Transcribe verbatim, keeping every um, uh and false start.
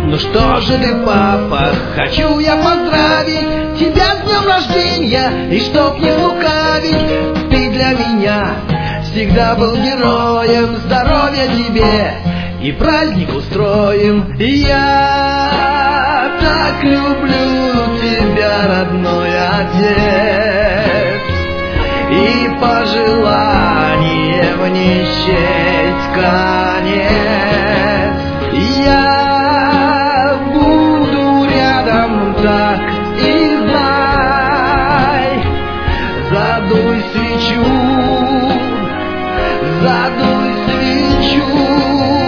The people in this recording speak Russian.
Ну что же ты, папа, хочу я поздравить тебя с днем рождения, и чтоб не лукавить, ты для меня всегда был героем. Здоровья тебе и праздник устроим. Я так люблю тебя, родной отец, и пожелание не счесть конец. Я буду рядом, так и знай. Задуй свечу, задуй свечу.